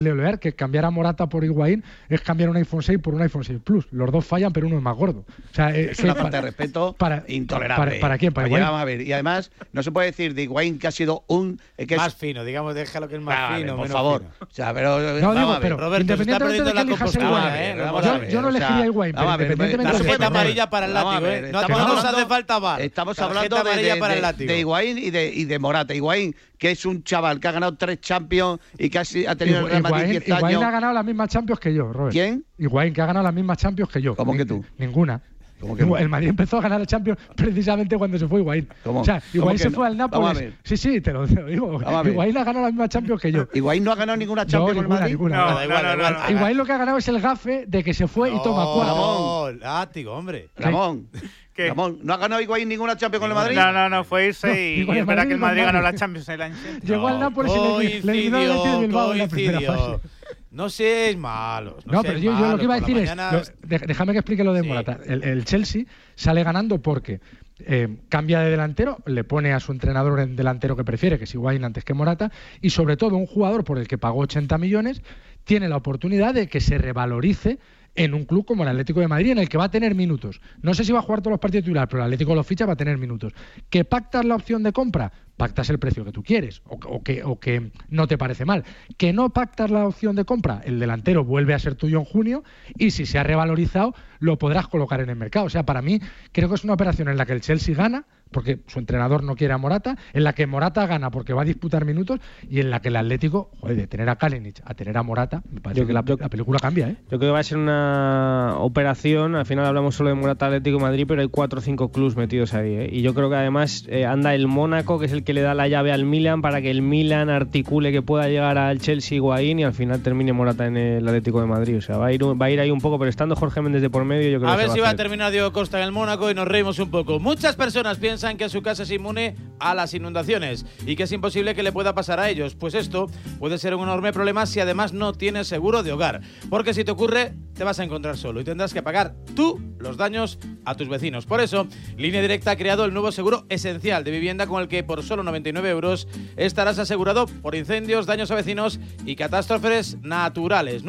Leer que cambiar a Morata por Higuaín es cambiar un iPhone 6 por un iPhone 6 Plus. Los dos fallan, pero uno es más gordo. O sea, es una falta de respeto intolerable. ¿Para quién? ¿Para Higuaín? Vamos a ver. Y además, no se puede decir de Higuaín que ha sido más fino, digamos, déjalo que es más fino. Por favor. Fino. O sea, pero Roberto, independientemente de que elijas a Higuaín, yo no elegiría a Higuaín, pero independientemente de tarjeta amarilla para el látigo, no nos hace falta VAR. Estamos hablando de Higuaín y de Morata. Higuaín, que es un chaval que ha ganado 3 Champions y que ha tenido el Real Madrid 10 años. Higuaín ha ganado las mismas Champions que yo, Robert. ¿Quién? Higuaín, que ha ganado las mismas Champions que yo. ¿Cómo que tú? Ninguna. ¿Cómo que no? El Madrid empezó a ganar la Champions precisamente cuando se fue Higuaín. ¿Cómo? O sea, Higuaín se fue al Vamos Nápoles. a ver. Sí, te lo digo. Higuaín ha ganado las mismas Champions que yo. ¿Higuaín no ha ganado ninguna Champions con el Madrid? Ninguna. Da igual. Higuaín lo que ha ganado es el gafe de que se fue y toma 4. Ramón. Látigo, hombre. Ramón. Ramón, ¿no ha ganado Higuaín ninguna Champions con el Madrid? No, fue irse y es verdad que el Madrid ganó la Champions el año. Llegó al Nápoles y le eliminó el Athletic de Bilbao en la primera fase. No seáis malos. No, pero yo lo que iba a decir es, déjame que explique lo de Morata. El Chelsea sale ganando porque cambia de delantero, le pone a su entrenador en delantero que prefiere, que es Higuaín antes que Morata, y sobre todo un jugador por el que pagó 80 millones tiene la oportunidad de que se revalorice en un club como el Atlético de Madrid, en el que va a tener minutos. No sé si va a jugar todos los partidos titulares, pero el Atlético lo ficha, va a tener minutos. ¿Que pactas la opción de compra? Pactas el precio que tú quieres o que no te parece mal. ¿Que no pactas la opción de compra? El delantero vuelve a ser tuyo en junio y si se ha revalorizado lo podrás colocar en el mercado. O sea, para mí creo que es una operación en la que el Chelsea gana porque su entrenador no quiere a Morata, en la que Morata gana porque va a disputar minutos y en la que el Atlético, de tener a Kalinic a tener a Morata, me parece que la película cambia. Yo creo que va a ser una operación, al final hablamos solo de Morata, Atlético de Madrid, pero hay 4 o 5 clubs metidos ahí. Y yo creo que además anda el Mónaco, que es el que le da la llave al Milan para que el Milan articule que pueda llegar al Chelsea Higuaín y al final termine Morata en el Atlético de Madrid. O sea, va a ir ahí un poco, pero estando Jorge Méndez de por medio, yo creo que a ver si va a terminar Diego Costa en el Mónaco y nos reímos un poco. Muchas personas piensan que su casa es inmune a las inundaciones y que es imposible que le pueda pasar a ellos. Pues esto puede ser un enorme problema si además no tienes seguro de hogar. Porque si te ocurre, te vas a encontrar solo y tendrás que pagar tú los daños a tus vecinos. Por eso, Línea Directa ha creado el nuevo seguro esencial de vivienda con el que por solo 99 euros estarás asegurado por incendios, daños a vecinos y catástrofes naturales.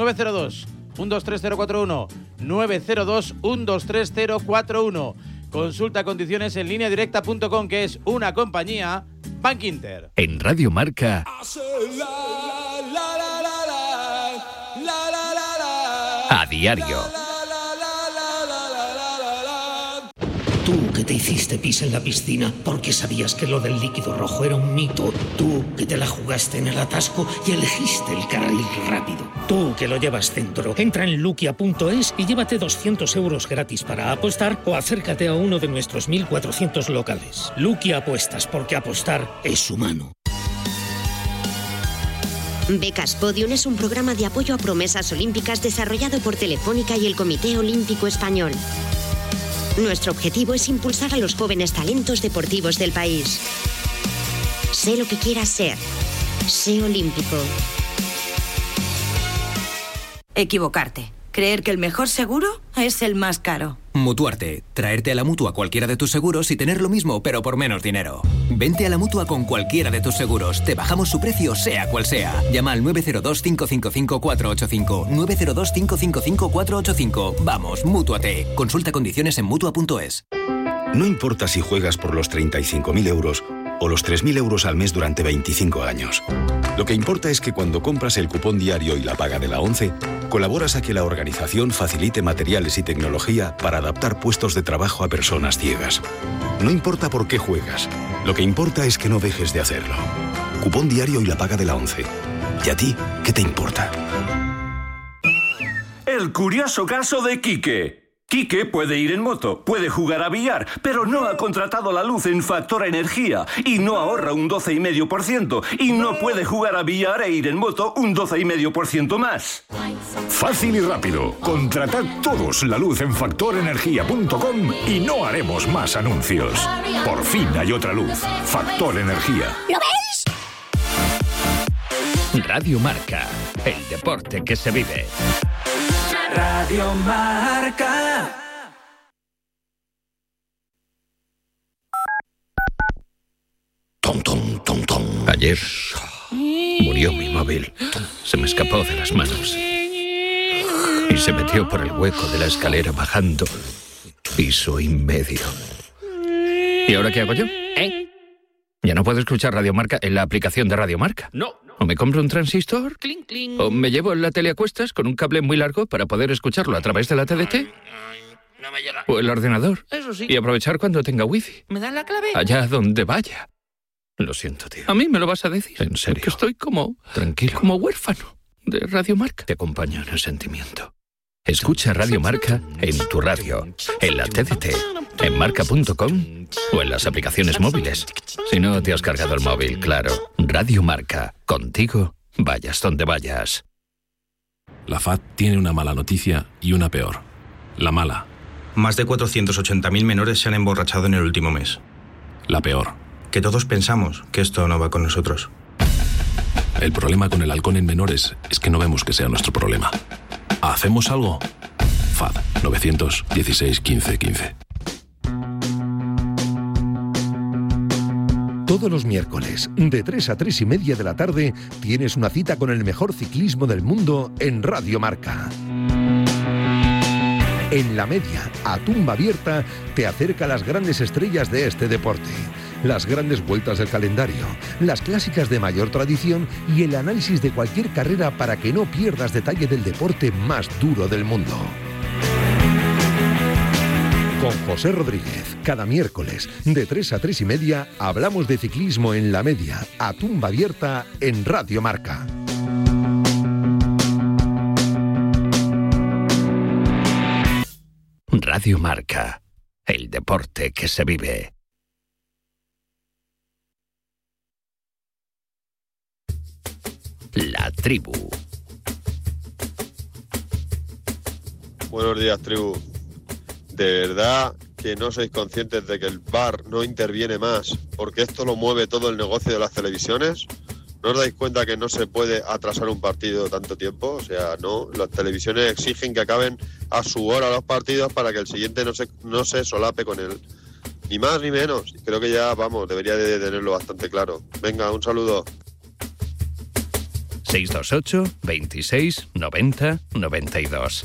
902-123041 902-123041. Consulta condiciones en lineadirecta.com, que es una compañía Bank Inter. En Radio Marca, a diario. Tú que te hiciste pis en la piscina porque sabías que lo del líquido rojo era un mito. Tú que te la jugaste en el atasco y elegiste el carril rápido. Tú que lo llevas dentro. Entra en lukia.es y llévate 200 euros gratis para apostar o acércate a uno de nuestros 1.400 locales. Lukia Apuestas, porque apostar es humano. Becas Podium es un programa de apoyo a promesas olímpicas desarrollado por Telefónica y el Comité Olímpico Español. Nuestro objetivo es impulsar a los jóvenes talentos deportivos del país. Sé lo que quieras ser. Sé olímpico. Equivocarte. Creer que el mejor seguro es el más caro. Mutuarte. Traerte a la Mutua cualquiera de tus seguros y tener lo mismo, pero por menos dinero. Vente a la Mutua con cualquiera de tus seguros. Te bajamos su precio, sea cual sea. Llama al 902-555-485. 902-555-485. Vamos, mútuate. Consulta condiciones en Mutua.es. No importa si juegas por los 35.000 euros o los 3.000 euros al mes durante 25 años. Lo que importa es que cuando compras el cupón diario y la paga de la ONCE, colaboras a que la organización facilite materiales y tecnología para adaptar puestos de trabajo a personas ciegas. No importa por qué juegas, lo que importa es que no dejes de hacerlo. Cupón diario y la paga de la ONCE. ¿Y a ti qué te importa? El curioso caso de Quique. Quique puede ir en moto, puede jugar a billar, pero no ha contratado la luz en Factor Energía y no ahorra un 12,5% y no puede jugar a billar e ir en moto un 12,5% más. Fácil y rápido. Contratad todos la luz en factorenergia.com y no haremos más anuncios. Por fin hay otra luz. Factor Energía. ¿Lo veis? Radio Marca, el deporte que se vive. Radio Marca. Ayer Murió mi móvil. Se me escapó de las manos. Y se metió por el hueco de la escalera bajando 1,5 pisos. ¿Y ahora qué hago yo? Ya no puedo escuchar Radio Marca en la aplicación de Radio Marca. No. O me compro un transistor, o me llevo la tele a cuestas con un cable muy largo para poder escucharlo a través de la TDT. No me llega. O el ordenador. Eso sí. Y aprovechar cuando tenga wifi. ¿Me dan la clave? Allá donde vaya. Lo siento, tío. ¿A mí me lo vas a decir? En serio. Que estoy como... Tranquilo. Como huérfano de Radio Marca. Te acompaño en el sentimiento. Escucha Radio Marca en tu radio, en la TDT, en marca.com o en las aplicaciones móviles. Si no te has cargado el móvil, claro. Radio Marca. Contigo, vayas donde vayas. La FAD tiene una mala noticia y una peor. La mala. Más de 480.000 menores se han emborrachado en el último mes. La peor. Que todos pensamos que esto no va con nosotros. El problema con el alcohol en menores es que no vemos que sea nuestro problema. ¿Hacemos algo? FAD 916 15 15. Todos los miércoles, de 3 a 3 y media de la tarde, tienes una cita con el mejor ciclismo del mundo en Radio Marca. En La Media, a tumba abierta, te acerca a las grandes estrellas de este deporte, las grandes vueltas del calendario, las clásicas de mayor tradición y el análisis de cualquier carrera para que no pierdas detalle del deporte más duro del mundo. Con José Rodríguez, cada miércoles, de 3 a 3 y media, hablamos de ciclismo en La Media, a tumba abierta en Radio Marca. Radio Marca, el deporte que se vive. La tribu. Buenos días, tribu. De verdad que no sois conscientes de que el VAR no interviene más, porque esto lo mueve todo el negocio de las televisiones. ¿No os dais cuenta que no se puede atrasar un partido tanto tiempo? O sea, no, las televisiones exigen que acaben a su hora los partidos para que el siguiente no se solape con él. Ni más ni menos. Creo que ya, vamos, debería de tenerlo bastante claro. Venga, un saludo. 628 26 90 92.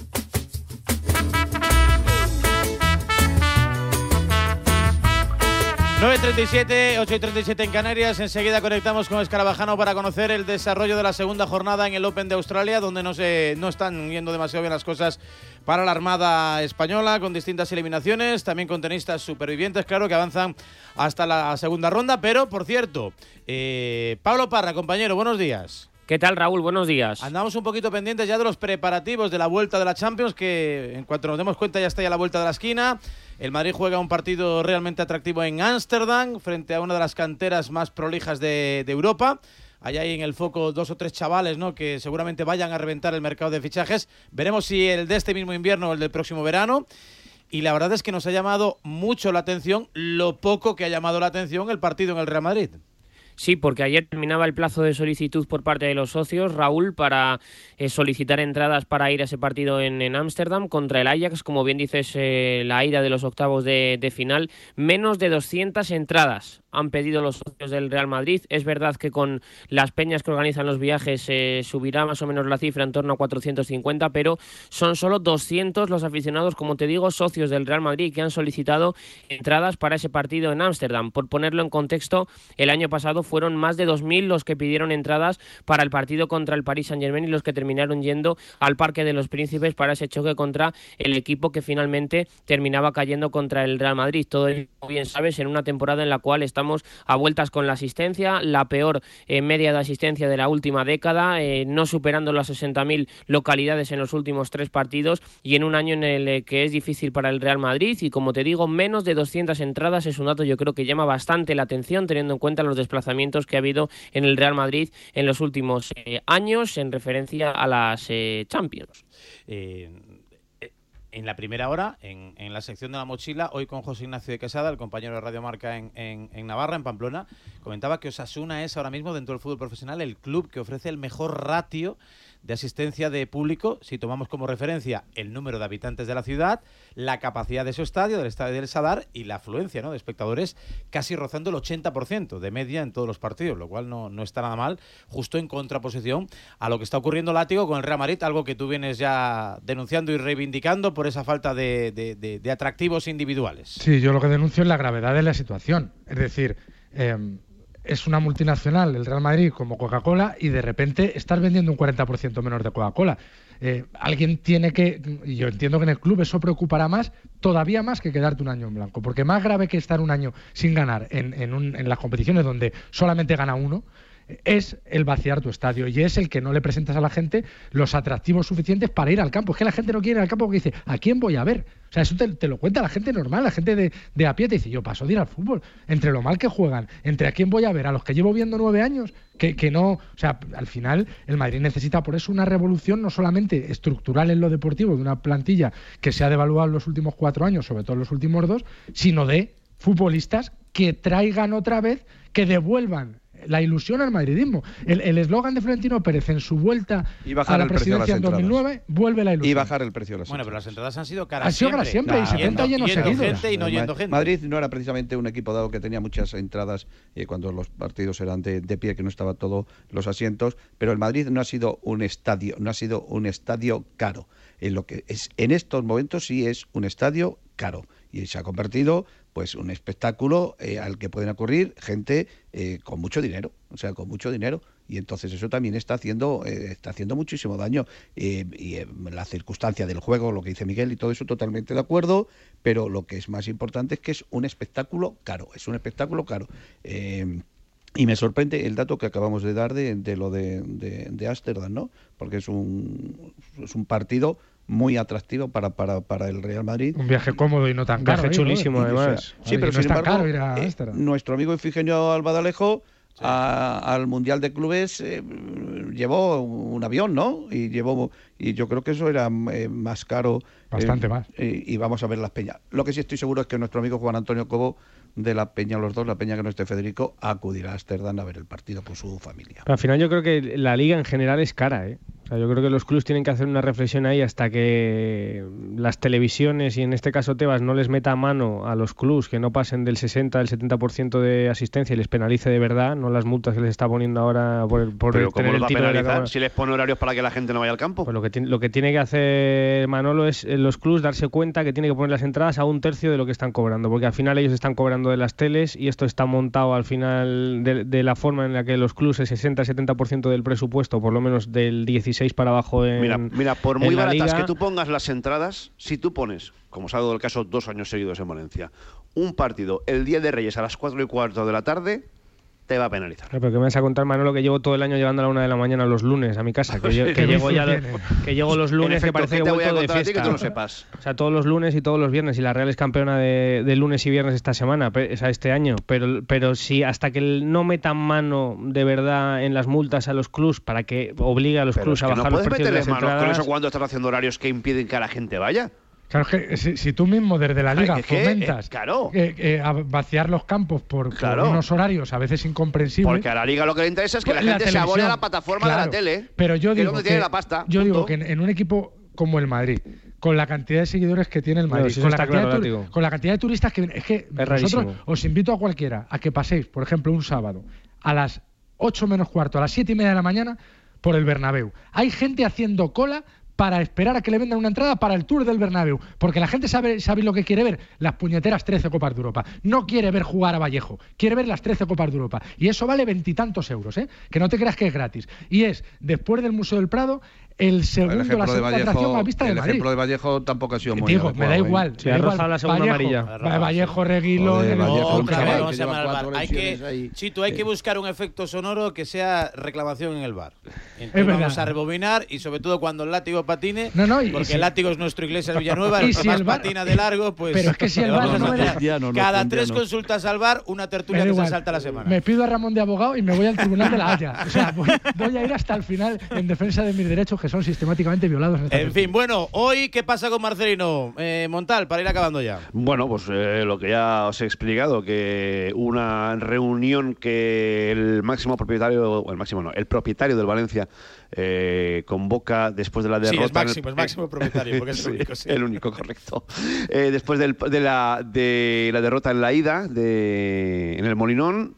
...9:37, 8:37 en Canarias. Enseguida conectamos con Escarabajano para conocer el desarrollo de la segunda jornada en el Open de Australia, donde no están yendo demasiado bien las cosas para la Armada Española, con distintas eliminaciones, también con tenistas supervivientes, claro, que avanzan hasta la segunda ronda. Pero, por cierto, Pablo Parra, compañero, buenos días. ¿Qué tal, Raúl? Buenos días. Andamos un poquito pendientes ya de los preparativos de la vuelta de la Champions, que en cuanto nos demos cuenta ya está ya la vuelta de la esquina. El Madrid juega un partido realmente atractivo en Ámsterdam, frente a una de las canteras más prolijas de Europa. Allá hay en el foco 2 o 3 chavales, ¿no?, que seguramente vayan a reventar el mercado de fichajes. Veremos si el de este mismo invierno o el del próximo verano. Y la verdad es que nos ha llamado mucho la atención lo poco que ha llamado la atención el partido en el Real Madrid. Sí, porque ayer terminaba el plazo de solicitud por parte de los socios, Raúl, para solicitar entradas para ir a ese partido en Ámsterdam contra el Ajax. Como bien dices, la ida de los octavos de final. Menos de 200 entradas han pedido los socios del Real Madrid. Es verdad que con las peñas que organizan los viajes subirá más o menos la cifra en torno a 450, pero son solo 200 los aficionados, como te digo, socios del Real Madrid, que han solicitado entradas para ese partido en Ámsterdam. Por ponerlo en contexto, el año pasado fueron más de 2.000 los que pidieron entradas para el partido contra el Paris Saint-Germain y los que terminaron yendo al Parque de los Príncipes para ese choque contra el equipo que finalmente terminaba cayendo contra el Real Madrid. Todo ello, como bien sabes, en una temporada en la cual estamos a vueltas con la asistencia, la peor media de asistencia de la última década, no superando las 60.000 localidades en los últimos 3 partidos, y en un año en el que es difícil para el Real Madrid. Y como te digo, menos de 200 entradas es un dato, yo creo, que llama bastante la atención, teniendo en cuenta los desplazamientos que ha habido en el Real Madrid en los últimos años en referencia a las Champions. En la primera hora, en la sección de la mochila, hoy con José Ignacio de Quesada, el compañero de Radio Marca en Navarra, en Pamplona, comentaba que Osasuna es ahora mismo, dentro del fútbol profesional, el club que ofrece el mejor ratio de asistencia de público, si tomamos como referencia el número de habitantes de la ciudad, la capacidad de su estadio, del estadio del Sadar, y la afluencia, ¿no?, de espectadores casi rozando el 80% de media en todos los partidos, lo cual no está nada mal, justo en contraposición a lo que está ocurriendo, Látigo, con el Real Madrid, algo que tú vienes ya denunciando y reivindicando por esa falta de atractivos individuales. Sí, yo lo que denuncio es la gravedad de la situación. Es decir, es una multinacional, el Real Madrid, como Coca-Cola, y de repente estás vendiendo un 40% menos de Coca-Cola. Alguien tiene que, y yo entiendo que en el club eso preocupará más, todavía más que quedarte un año en blanco, porque más grave que estar un año sin ganar en las competiciones donde solamente gana uno, es el vaciar tu estadio, y es el que no le presentas a la gente los atractivos suficientes para ir al campo. Es que la gente no quiere ir al campo porque dice, ¿a quién voy a ver? O sea, eso te lo cuenta la gente normal, la gente de a pie te dice, yo paso de ir al fútbol, entre lo mal que juegan, entre a quién voy a ver, a los que llevo viendo 9 años, que no, o sea, al final el Madrid necesita por eso una revolución no solamente estructural en lo deportivo, de una plantilla que se ha devaluado en los últimos 4 años, sobre todo en los últimos 2, sino de futbolistas que traigan otra vez, que devuelvan la ilusión al madridismo. El eslogan de Florentino Pérez en su vuelta a la presidencia en 2009, vuelve la ilusión. Y bajar el precio de las entradas. Bueno, pero las entradas han sido caras. Han sido caras siempre, y 70 llenos seguidos. Gente y no yendo gente. Madrid no era precisamente un equipo dado que tenía muchas entradas cuando los partidos eran de pie, que no estaba todos los asientos, pero el Madrid no ha sido un estadio caro. En estos momentos sí es un estadio caro, y se ha convertido pues un espectáculo al que pueden acudir gente con mucho dinero, y entonces eso también está haciendo muchísimo daño, y la circunstancia del juego, lo que dice Miguel y todo eso, totalmente de acuerdo, pero lo que es más importante es que es un espectáculo caro, y me sorprende el dato que acabamos de dar de lo de Ámsterdam, ¿no? Porque es un partido muy atractivo para el Real Madrid. Un viaje cómodo y no tan caro. Un viaje chulísimo, además. Sí, pero no sin embargo, caro ir a Ámsterdam. Nuestro amigo Ifigenio Albadalejo al Mundial de Clubes llevó un avión, ¿no? Y yo creo que eso era más caro. Bastante más. Y vamos a ver las peñas. Lo que sí estoy seguro es que nuestro amigo Juan Antonio Cobo, de la peña, los dos, la peña que no esté Federico, acudirá a Ámsterdam a ver el partido con su familia. Pero al final yo creo que la liga en general es cara, ¿eh? O sea, yo creo que los clubs tienen que hacer una reflexión ahí hasta que las televisiones, y en este caso Tebas, no les meta mano a los clubs, que no pasen del 60 al 70% de asistencia y les penalice de verdad, no las multas que les está poniendo ahora por Pero ¿cómo tener los va el tiro a de la penalizar cámara. si les pone horarios para que la gente no vaya al campo? Pues lo que tiene que hacer Manolo es los clubs darse cuenta que tiene que poner las entradas a 1/3 de lo que están cobrando, porque al final ellos están cobrando de las teles, y esto está montado al final de la forma en la que los clubs el 60-70% del presupuesto, por lo menos del 16 para abajo Mira, por muy baratas liga, que tú pongas las entradas, si tú pones, como se ha dado el caso 2 años seguidos en Valencia, un partido el Día de Reyes a las 4:15 de la tarde, te va a penalizar. Pero que me vas a contar, Manolo, que llevo todo el año llevando a la 1 de la mañana los lunes a mi casa, que llego los lunes, que parece que he vuelto de fiesta. Que tú lo sepas. O sea, todos los lunes y todos los viernes, y la Real es campeona de lunes y viernes esta semana, o sea, este año, pero si hasta que no metan mano de verdad en las multas a los clubs para que obligue a los clubs a bajar los precios de las entradas. No puedes meterles mano con eso cuando estás haciendo horarios que impiden que la gente vaya. Claro, es que si tú mismo desde la liga fomentas a vaciar los campos por unos horarios a veces incomprensibles. Porque a la liga lo que le interesa es que la gente se abone a la plataforma de la tele. Pero yo digo donde tiene la pasta. Yo digo que en un equipo como el Madrid, con la cantidad de seguidores que tiene el Madrid, con la cantidad de turistas que vienen, es que nosotros os invito a cualquiera a que paséis, por ejemplo, un sábado a las 8 menos cuarto, a las 7:30 de la mañana por el Bernabéu. Hay gente haciendo cola para esperar a que le vendan una entrada para el Tour del Bernabéu, porque la gente sabe lo que quiere ver, las puñeteras 13 Copas de Europa. No quiere ver jugar a Vallejo, quiere ver las 13 Copas de Europa. Y eso vale 20 y tantos euros, ¿eh? Que no te creas que es gratis. Y es, después del Museo del Prado, la segunda atracción más vista de Madrid. El ejemplo de Vallejo tampoco ha sido muy adecuado. Me da igual. Se ha rozado la segunda amarilla. Vallejo, Reguilón... Chito, hay que buscar un efecto sonoro que sea reclamación en el bar. Entonces vamos a rebobinar, y sobre todo cuando el látigo patine, porque el látigo es nuestro Iglesias Villanueva, el que más patina de largo, pues... Pero es que si el bar no me da... Cada 3 consultas al bar, una tertulia que se salta la semana. Me pido a Ramón de abogado y me voy al Tribunal de la Haya. O sea, voy a ir hasta el final en defensa de mis derechos, que son sistemáticamente violados. En fin, bueno, hoy, ¿qué pasa con Marcelino Montal, para ir acabando ya? Bueno, pues lo que ya os he explicado, que una reunión que el propietario del Valencia convoca después de la derrota. Sí, es máximo propietario, porque es el único. Sí. El único, correcto. Después de la derrota en la ida en el Molinón,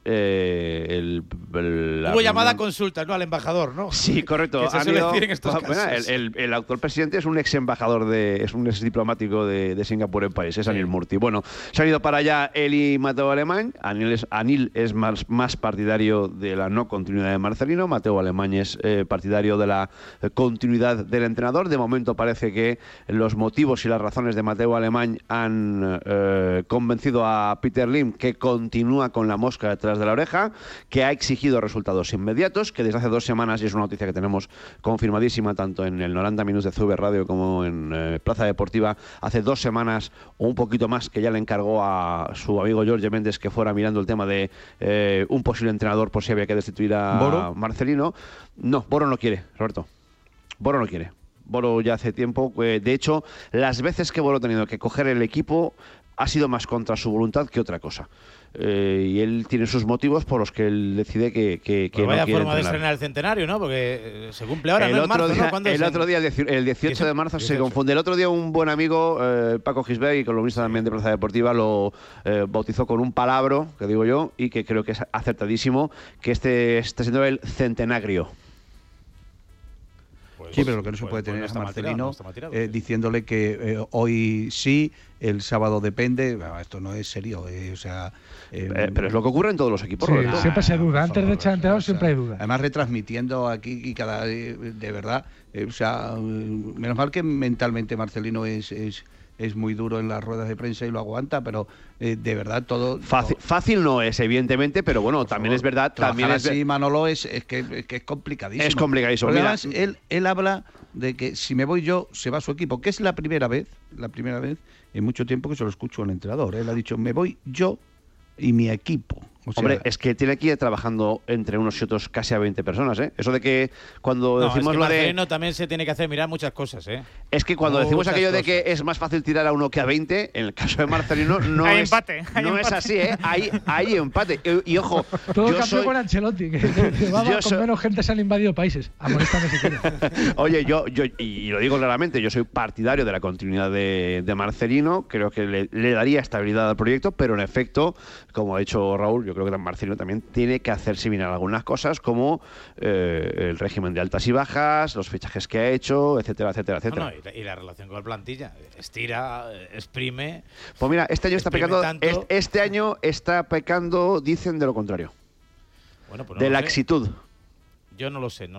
hubo llamada a consulta, ¿no? Al embajador, ¿no? Sí, correcto. Que se suele decir en estos casos. El actual presidente es un ex embajador, es un ex diplomático de Singapur en París, es Anil Murti. Bueno, se han ido para allá él y Mateo Alemany. Anil es más partidario de la no continuidad de Marcelino. Mateo Alemany es partidario de la continuidad del entrenador. De momento parece que los motivos y las razones de Mateo Alemany han convencido a Peter Lim, que continúa con la mosca detrás de la oreja, que ha exigido resultados inmediatos, que desde hace 2 semanas, y es una noticia que tenemos confirmadísima tanto en el 90 Minutos de CV Radio como en Plaza Deportiva, hace 2 semanas o un poquito más, que ya le encargó a su amigo Jorge Méndez que fuera mirando el tema de un posible entrenador por si había que destituir a ¿Boro? Marcelino. No, Boro no quiere, Roberto. Boro no quiere. Boro ya hace tiempo, de hecho, las veces que Boro ha tenido que coger el equipo ha sido más contra su voluntad que otra cosa. Y él tiene sus motivos por los que él decide que pues no vaya quiere forma de entrenar. estrenar el centenario, ¿no? Porque se cumple ahora, El ¿no? otro En marzo, día, ¿no? ¿Cuándo es? el otro día, el 18 de marzo, se confunde. El otro día un buen amigo, Paco Gisbert, y columnista también de Plaza Deportiva, lo bautizó con un palabro, que digo yo, y que creo que es acertadísimo, que este está siendo el centenagrio. Sí, pero lo que no se puede tener es a Marcelino diciéndole que hoy sí, el sábado depende. Esto no es serio. Pero es lo que ocurre en todos los equipos. Sí, siempre se duda. Antes de echar entrenador siempre hay duda. Además, retransmitiendo aquí y cada de verdad. Menos mal que mentalmente Marcelino es muy duro en las ruedas de prensa y lo aguanta, pero de verdad todo... Fácil no es, evidentemente, pero bueno, también es verdad... También es así, Manolo, es que es complicadísimo. Es complicadísimo. Pero además, él habla de que si me voy yo, se va su equipo, que es la primera vez en mucho tiempo que se lo escucho a un entrenador. Él ha dicho, me voy yo y mi equipo. Hombre, es que tiene que ir trabajando entre unos y otros casi a 20 personas, ¿eh? Eso de que cuando decimos es que lo de... Marcelino también se tiene que hacer mirar muchas cosas, ¿eh? Es que cuando decimos aquello de que es más fácil tirar a uno que a 20, en el caso de Marcelino no hay es empate, no es así, ¿eh? Hay empate. Y ojo, todo cambió con Ancelotti, que con menos gente se han invadido países. Amonéstame si quieres. Oye, yo y lo digo claramente, yo soy partidario de la continuidad de Marcelino, creo que le daría estabilidad al proyecto, pero en efecto, como ha dicho Raúl, yo creo que Marcelino también tiene que hacerse mirar algunas cosas como el régimen de altas y bajas, los fichajes que ha hecho, etcétera, etcétera, etcétera. Y la relación con la plantilla. Estira, exprime. Pues mira, este año está pecando. Este año está pecando, dicen, de lo contrario. Bueno, pues de laxitud. Yo no lo sé.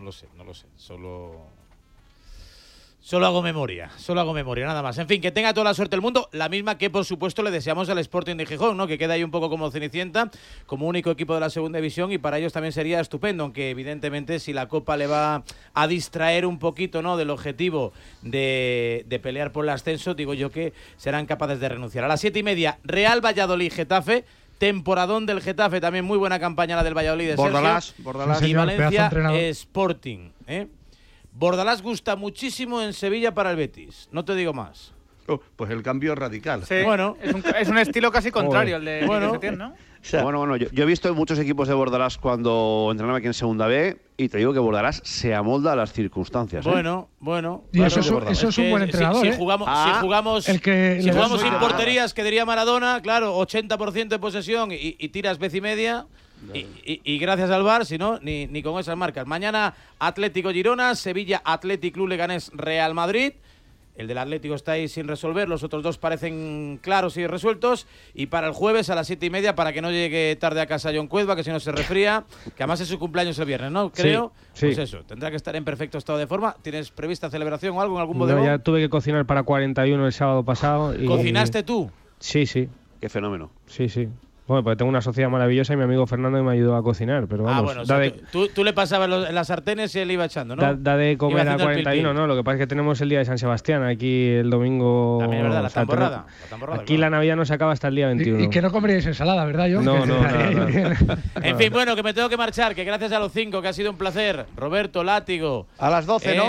Solo hago memoria, nada más. En fin, que tenga toda la suerte del mundo, la misma que por supuesto le deseamos al Sporting de Gijón, ¿no? Que queda ahí un poco como Cenicienta, como único equipo de la segunda división, y para ellos también sería estupendo, aunque evidentemente si la Copa le va a distraer un poquito, ¿no?, del objetivo de pelear por el ascenso, digo yo que serán capaces de renunciar. A las 7:30, Real Valladolid-Getafe. Temporadón del Getafe, también muy buena campaña la del Valladolid de Bordalás, y Valencia Sporting, ¿eh? Bordalás gusta muchísimo en Sevilla para el Betis, no te digo más. Pues el cambio es radical. Sí, bueno, es un estilo casi contrario al de Setién, ¿no? Bueno, yo he visto muchos equipos de Bordalás cuando entrenaba aquí en Segunda B, y te digo que Bordalás se amolda a las circunstancias. Bueno. Y claro, eso es un buen entrenador. Si jugamos sin porterías, que diría Maradona, claro, 80% de posesión y tiras vez y media. Y gracias al VAR, si no, ni con esas marcas. Mañana Atlético Girona, Sevilla Athletic Club Leganés Real Madrid. El del Atlético está ahí sin resolver, los otros dos parecen claros y resueltos. Y para el jueves a las 7:30, para que no llegue tarde a casa John Cuezba, que si no se resfría, que además es su cumpleaños el viernes, ¿no? Creo. Sí. Pues eso, tendrá que estar en perfecto estado de forma. ¿Tienes prevista celebración o algo en algún bodegón? No, ya tuve que cocinar para 41 el sábado pasado. ¿Cocinaste tú? Sí. Qué fenómeno. Sí. Bueno, porque tengo una sociedad maravillosa y mi amigo Fernando me ayudó a cocinar, pero vamos. Bueno, tú le pasabas en las sartenes y él iba echando, ¿no? Da de comer a 41, ¿no? Lo que pasa es que tenemos el día de San Sebastián aquí el domingo. También es verdad, la tamborrada. Aquí la Navidad no se acaba hasta el día 21. Y que no comeríais ensalada, ¿verdad, yo? No. En fin, bueno, que me tengo que marchar, que gracias a los 5, que ha sido un placer. Roberto, Látigo. A las 12, ¿no?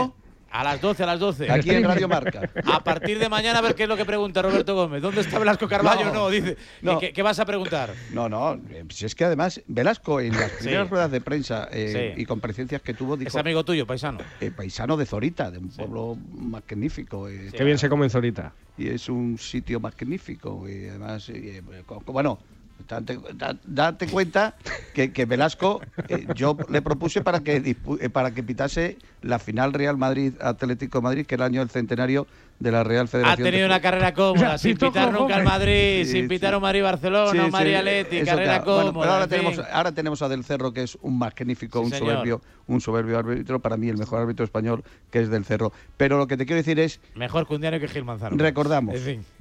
A las 12. Aquí en Radio Marca. A partir de mañana a ver qué es lo que pregunta Roberto Gómez. ¿Dónde está Velasco Carballo? No, dice. No. ¿Qué vas a preguntar? No. Si es que además Velasco en las primeras ruedas de prensa y comparecencias que tuvo dijo... Es amigo tuyo, paisano. Paisano de Zorita, de un pueblo magnífico. Qué bien se come en Zorita. Y es un sitio magnífico. Y además, bueno... Date cuenta que Velasco, yo le propuse para que pitase la final Real Madrid-Atlético de Madrid, que era el año del centenario de la Real Federación. Ha tenido una carrera cómoda, sin pitar nunca al Madrid, sin pitar un Madrid-Barcelona, un Madrid-Atleti, carrera cómoda. Bueno, pero ahora tenemos a Del Cerro, que es un magnífico, un soberbio árbitro, para mí el mejor árbitro español, que es Del Cerro. Pero lo que te quiero decir es... Mejor que un diario que Gil Manzano. Recordamos.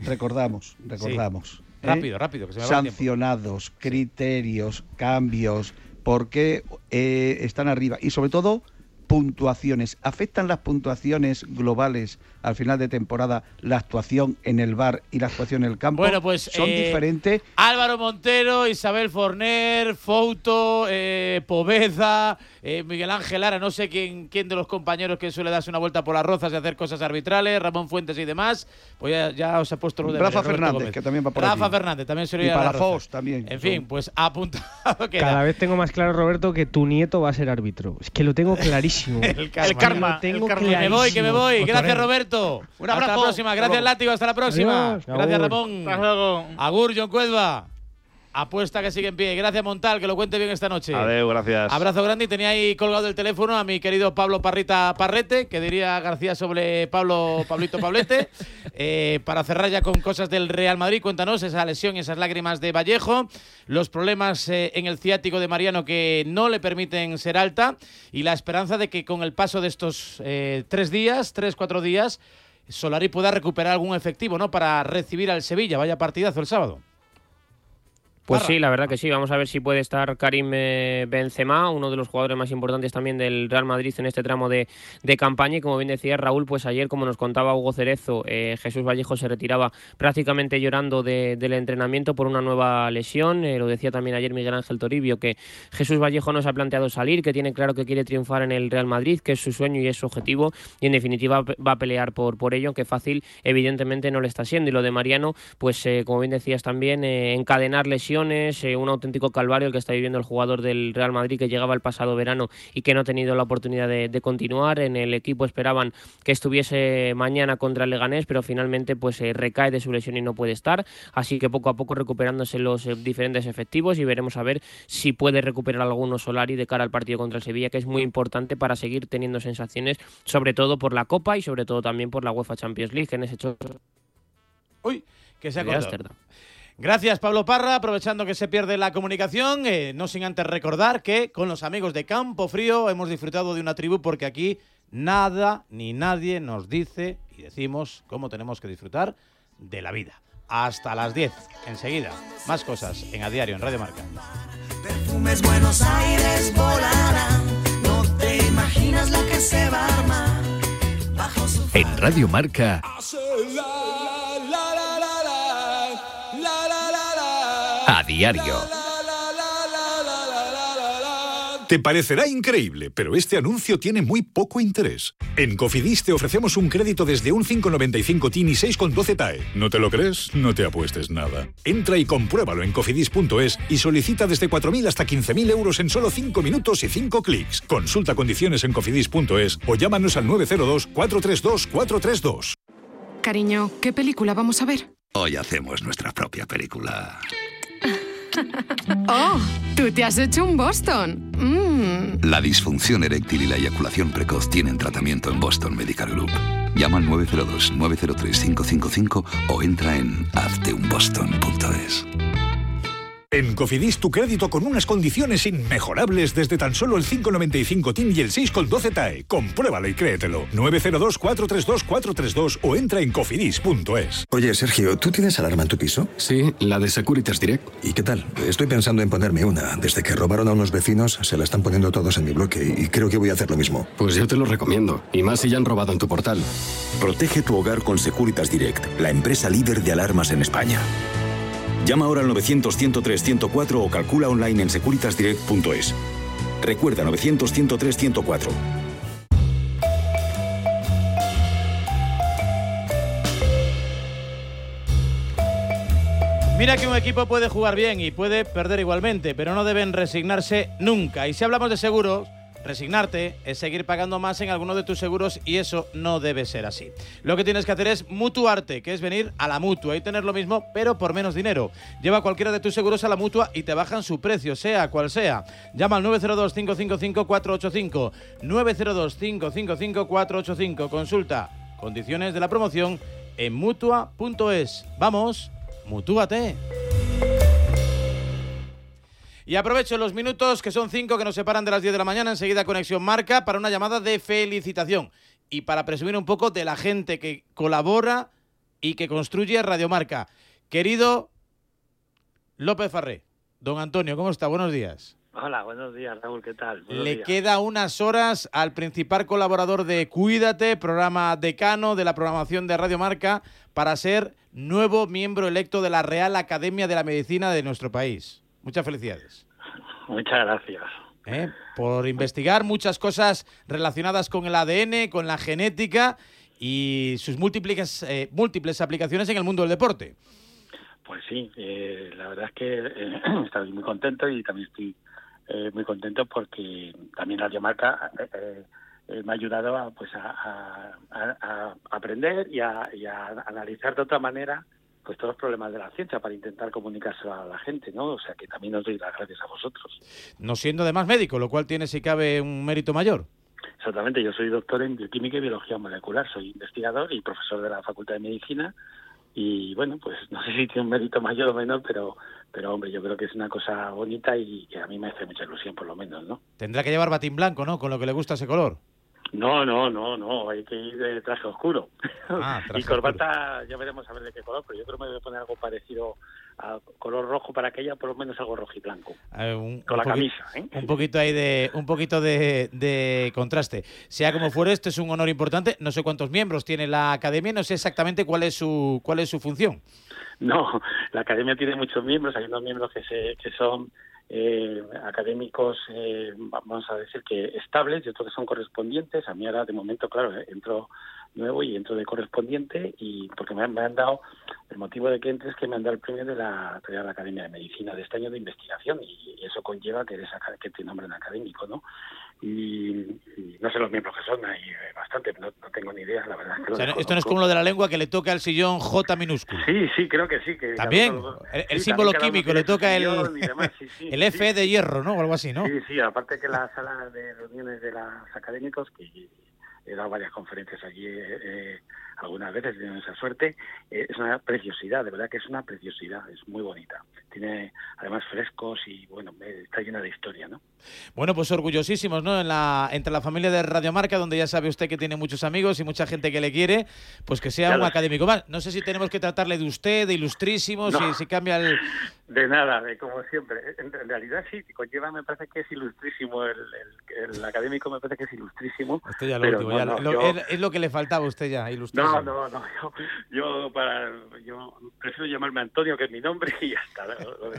Sí. Rápido, que se me va el tiempo. Sancionados, criterios, cambios, por qué están arriba y sobre todo puntuaciones. ¿Afectan las puntuaciones globales al final de temporada la actuación en el VAR y la actuación en el campo? Bueno, pues son diferentes. Álvaro Montero, Isabel Forner, Fouto, Poveda, Miguel Ángel Lara, no sé quién de los compañeros que suele darse una vuelta por las rozas y hacer cosas arbitrales, Ramón Fuentes y demás, pues ya os he puesto lo de Rafa Fernández, que también va por Rafa aquí. Fernández también suele ir y a para la Fos también. En fin, pues apuntado queda. Cada vez tengo más claro, Roberto, que tu nieto va a ser árbitro. Es que lo tengo clarísimo. El karma. Que me voy. Gracias, Roberto. Un abrazo. Hasta la próxima. Gracias, Látigo. Hasta la próxima. Adiós. Gracias, Ramón. Hasta luego. Agur, John Cuedva. Apuesta que sigue en pie. Gracias, Montal, que lo cuente bien esta noche. Adeu, gracias. Abrazo grande. Y tenía ahí colgado el teléfono a mi querido Pablo Parrita Parrete, que diría García sobre Pablito Pablete. Para cerrar ya con cosas del Real Madrid, cuéntanos esa lesión, esas lágrimas de Vallejo, los problemas en el ciático de Mariano que no le permiten ser alta y la esperanza de que con el paso de estos 3-4 días, Solari pueda recuperar algún efectivo, ¿no? Para recibir al Sevilla. Vaya partidazo el sábado. Pues sí, la verdad que sí. Vamos a ver si puede estar Karim Benzema, uno de los jugadores más importantes también del Real Madrid en este tramo de campaña. Y como bien decía Raúl, pues ayer, como nos contaba Hugo Cerezo, Jesús Vallejo se retiraba prácticamente llorando del entrenamiento por una nueva lesión. Lo decía también ayer Miguel Ángel Toribio, que Jesús Vallejo no se ha planteado salir, que tiene claro que quiere triunfar en el Real Madrid, que es su sueño y es su objetivo, y en definitiva va a pelear por ello, aunque fácil evidentemente no le está siendo. Y lo de Mariano, pues como bien decías también, encadenar lesiones, un auténtico calvario el que está viviendo el jugador del Real Madrid, que llegaba el pasado verano y que no ha tenido la oportunidad de continuar. En el equipo esperaban que estuviese mañana contra el Leganés, pero finalmente pues recae de su lesión y no puede estar, así que poco a poco recuperándose los diferentes efectivos y veremos a ver si puede recuperar alguno Solari de cara al partido contra el Sevilla, que es muy importante para seguir teniendo sensaciones, sobre todo por la Copa y sobre todo también por la UEFA Champions League, que en ese hecho... Uy, que se ha cortado. Gracias, Pablo Parra. Aprovechando que se pierde la comunicación, no sin antes recordar que con los amigos de Campo Frío hemos disfrutado de una tribu, porque aquí nada ni nadie nos dice y decimos cómo tenemos que disfrutar de la vida. Hasta las 10. Enseguida, más cosas en A Diario, en Radio Marca. Perfumes Buenos Aires volarán, no te imaginas lo que se va a armar. En Radio Marca, A Diario. Te parecerá increíble, pero este anuncio tiene muy poco interés. En Cofidis te ofrecemos un crédito desde un 5,95 TIN y 6,12 TAE. ¿No te lo crees? No te apuestes nada. Entra y compruébalo en cofidis.es y solicita desde 4.000 hasta 15.000 euros en solo 5 minutos y 5 clics. Consulta condiciones en cofidis.es o llámanos al 902 432 432. Cariño, ¿qué película vamos a ver? Hoy hacemos nuestra propia película. ¡Oh! ¡Tú te has hecho un Boston! La disfunción eréctil y la eyaculación precoz tienen tratamiento en Boston Medical Group. Llama al 902-903-555 o entra en hazteunboston.es. En Cofidis tu crédito con unas condiciones inmejorables desde tan solo el 5,95 TIN y el 6,12 TAE. Compruébalo y créetelo. 902 432 432 o entra en cofidis.es. Oye, Sergio, ¿tú tienes alarma en tu piso? Sí, la de Securitas Direct. ¿Y qué tal? Estoy pensando en ponerme una. Desde que robaron a unos vecinos, se la están poniendo todos en mi bloque y creo que voy a hacer lo mismo. Pues yo te lo recomiendo. Y más si ya han robado en tu portal. Protege tu hogar con Securitas Direct, la empresa líder de alarmas en España. Llama ahora al 900-103-104 o calcula online en securitasdirect.es. Recuerda, 900-103-104. Mira que un equipo puede jugar bien y puede perder igualmente, pero no deben resignarse nunca. Y si hablamos de seguros, resignarte es seguir pagando más en alguno de tus seguros y eso no debe ser así. Lo que tienes que hacer es mutuarte, que es venir a la Mutua y tener lo mismo, pero por menos dinero. Lleva cualquiera de tus seguros a la Mutua y te bajan su precio, sea cual sea. Llama al 902-555-485. 902-555-485. Consulta condiciones de la promoción en Mutua.es. ¡Vamos! ¡Mutúate! Y aprovecho los minutos, que son 5 que nos separan de las 10 de la mañana, enseguida Conexión Marca, para una llamada de felicitación y para presumir un poco de la gente que colabora y que construye Radio Marca. Querido López Farré, don Antonio, ¿cómo está? Buenos días. Hola, buenos días, Raúl, ¿qué tal? Le queda unas horas al principal colaborador de Cuídate, programa decano de la programación de Radio Marca, para ser nuevo miembro electo de la Real Academia de la Medicina de nuestro país. Muchas felicidades. Muchas gracias. Por investigar muchas cosas relacionadas con el ADN, con la genética y sus múltiples aplicaciones en el mundo del deporte. Pues sí, la verdad es que estoy muy contento y también estoy muy contento porque también Radio Marca me ha ayudado a aprender y a analizar de otra manera pues todos los problemas de la ciencia para intentar comunicárselo a la gente, ¿no? O sea que también os doy las gracias a vosotros. No siendo además médico, lo cual tiene, si cabe, un mérito mayor. Exactamente, yo soy doctor en bioquímica y biología molecular, soy investigador y profesor de la Facultad de Medicina y bueno, pues no sé si tiene un mérito mayor o menor, pero hombre, yo creo que es una cosa bonita y que a mí me hace mucha ilusión por lo menos, ¿no? Tendrá que llevar batín blanco, ¿no? Con lo que le gusta ese color. No, hay que ir de traje oscuro. Traje y corbata, oscuro. Ya veremos a ver de qué color, pero yo creo que me voy a poner algo parecido a color rojo para que haya por lo menos algo rojo y blanco. Con la camisa, ¿eh? Un poquito de contraste. Sea como fuere, esto es un honor importante. No sé cuántos miembros tiene la academia, no sé exactamente cuál es su función. No, la academia tiene muchos miembros, hay unos miembros que son académicos, vamos a decir que estables, y otros que son correspondientes. A mí ahora de momento, claro, entro nuevo y entro de correspondiente, y porque me han dado, el motivo de que entre es que me han dado el premio de la Real Academia de Medicina de este año de investigación, y eso conlleva que te nombren académico, ¿no? Y no sé los miembros que son, hay bastante, no tengo ni idea, la verdad. O sea, esto no es como lo de la lengua, que le toca al sillón J minúsculo. Sí, creo que sí. Que también, el símbolo químico le toca el F de hierro, ¿no? O algo así, ¿no? Sí, aparte que la sala de reuniones de los académicos, que he dado varias conferencias allí algunas veces, he tenido esa suerte, es una preciosidad, de verdad que es una preciosidad, es muy bonita. Tiene además frescos y bueno, está llena de historia, ¿no? Bueno, pues orgullosísimos, ¿no? Entre la familia de Radio Marca, donde ya sabe usted que tiene muchos amigos y mucha gente que le quiere, pues que sea un académico más. No sé si tenemos que tratarle de usted, de ilustrísimo, no, si cambia el... De nada, como siempre. En realidad sí, conlleva, me parece que es ilustrísimo, el académico me parece que es ilustrísimo. Esto ya lo último, es lo que le faltaba a usted ya, ilustrísimo. No, yo prefiero llamarme Antonio, que es mi nombre, y ya está.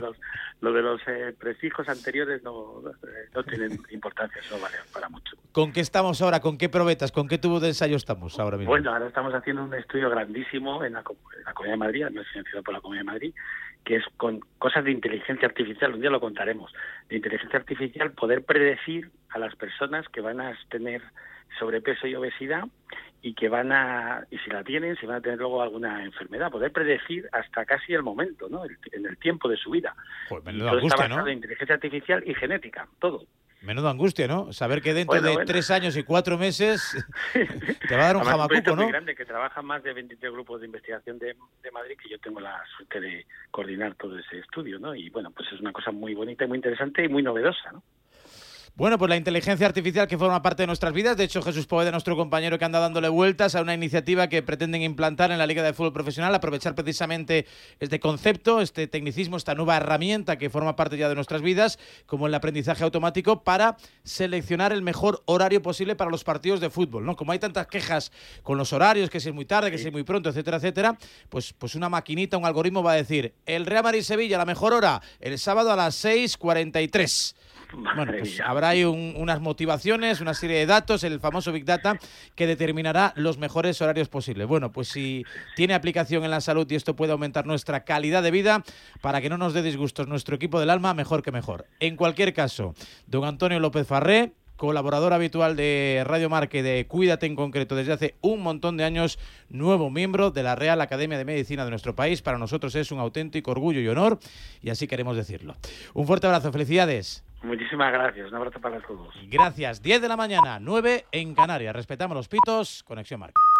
Lo de los prefijos anteriores no tienen importancia, eso vale para mucho. ¿Con qué estamos ahora? ¿Con qué probetas? ¿Con qué tubo de ensayo estamos ahora mismo? Bueno, ahora estamos haciendo un estudio grandísimo en la Comunidad de Madrid, no es financiado por la Comunidad de Madrid, que es con cosas de inteligencia artificial, un día lo contaremos, de inteligencia artificial, poder predecir a las personas que van a tener sobrepeso y obesidad y que y si la tienen, si van a tener luego alguna enfermedad, poder predecir hasta casi el momento, ¿no? En el tiempo de su vida. Pues menuda angustia, ¿no? De inteligencia artificial y genética, todo. Menuda angustia, ¿no? Saber que dentro de 3 años y 4 meses te va a dar un jamacuco, ¿no? Es muy grande, que trabaja más de 23 grupos de investigación de Madrid, que yo tengo la suerte de coordinar todo ese estudio, ¿no? Y bueno, pues es una cosa muy bonita y muy interesante y muy novedosa, ¿no? Bueno, pues la inteligencia artificial que forma parte de nuestras vidas. De hecho, Jesús Poveda, nuestro compañero, que anda dándole vueltas a una iniciativa que pretenden implantar en la Liga de Fútbol Profesional, aprovechar precisamente este concepto, este tecnicismo, esta nueva herramienta que forma parte ya de nuestras vidas, como el aprendizaje automático, para seleccionar el mejor horario posible para los partidos de fútbol, ¿no? Como hay tantas quejas con los horarios, que si es muy tarde, que si es muy pronto, etcétera, etcétera, pues una maquinita, un algoritmo va a decir: el Real Madrid-Sevilla, la mejor hora, el sábado a las 6:43. Bueno, pues habrá ahí unas motivaciones, una serie de datos, el famoso Big Data, que determinará los mejores horarios posibles. Bueno, pues si tiene aplicación en la salud y esto puede aumentar nuestra calidad de vida, para que no nos dé disgustos nuestro equipo del alma, mejor que mejor. En cualquier caso, don Antonio López Farré, colaborador habitual de Radio Marca y de Cuídate en concreto desde hace un montón de años, nuevo miembro de la Real Academia de Medicina de nuestro país. Para nosotros es un auténtico orgullo y honor, y así queremos decirlo. Un fuerte abrazo, felicidades. Muchísimas gracias, un abrazo para todos. Gracias. 10 de la mañana, 9 en Canarias. Respetamos los pitos, Conexión Marca.